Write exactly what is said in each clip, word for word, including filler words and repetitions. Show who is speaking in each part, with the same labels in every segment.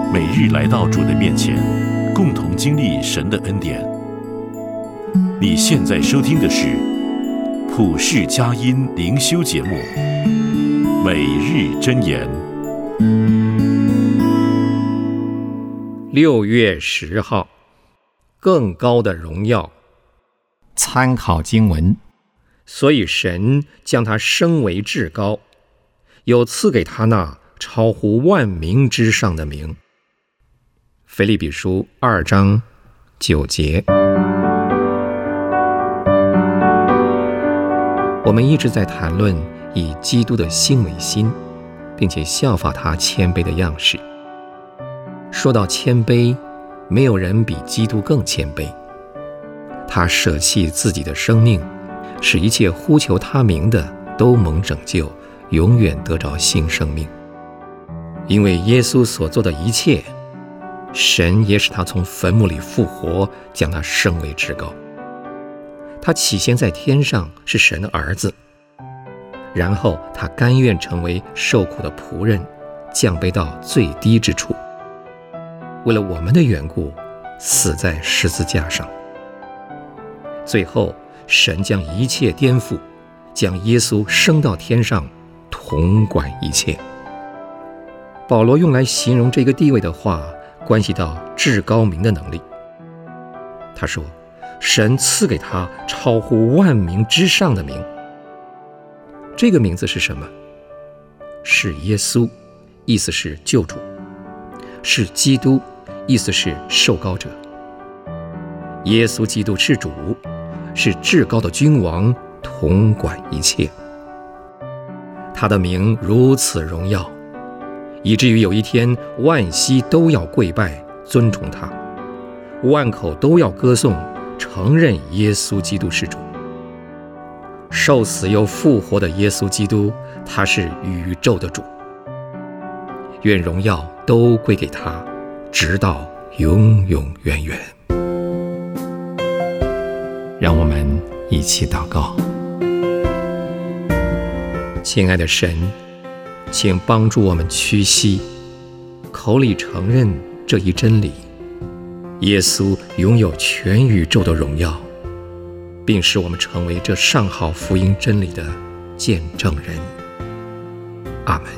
Speaker 1: 每日来到主的面前，共同经历神的恩典。你现在收听的是普世佳音灵修节目《每日箴言》。
Speaker 2: 六月十号，更高的荣耀。
Speaker 3: 参考经文，
Speaker 2: 所以神将他升为至高，有赐给他那超乎万名之上的名。腓立比书二章九节。我们一直在谈论以基督的心为心，并且效法他谦卑的样式。说到谦卑，没有人比基督更谦卑。他舍弃自己的生命，使一切呼求他名的都蒙拯救，永远得着新生命。因为耶稣所做的一切，神也使他从坟墓里复活，将他升为至高。他起先在天上是神的儿子，然后他甘愿成为受苦的仆人，降卑到最低之处，为了我们的缘故死在十字架上。最后神将一切颠覆，将耶稣升到天上，统管一切。保罗用来形容这个地位的话，关系到至高名的能力。他说，神赐给他超乎万名之上的名。这个名字是什么？是耶稣，意思是救主；是基督，意思是受膏者。耶稣基督是主，是至高的君王，统管一切。他的名如此荣耀，以至于有一天万膝都要跪拜尊崇他，万口都要歌颂承认耶稣基督是主。受死又复活的耶稣基督，他是宇宙的主。愿荣耀都归给他，直到永永远远。
Speaker 3: 让我们一起祷告。
Speaker 2: 亲爱的神，请帮助我们屈膝，口里承认这一真理：耶稣拥有全宇宙的荣耀，并使我们成为这上好福音真理的见证人。阿们。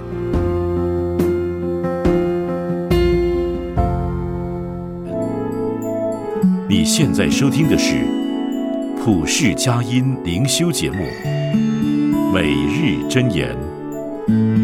Speaker 1: 你现在收听的是普世佳音灵修节目《每日箴言》。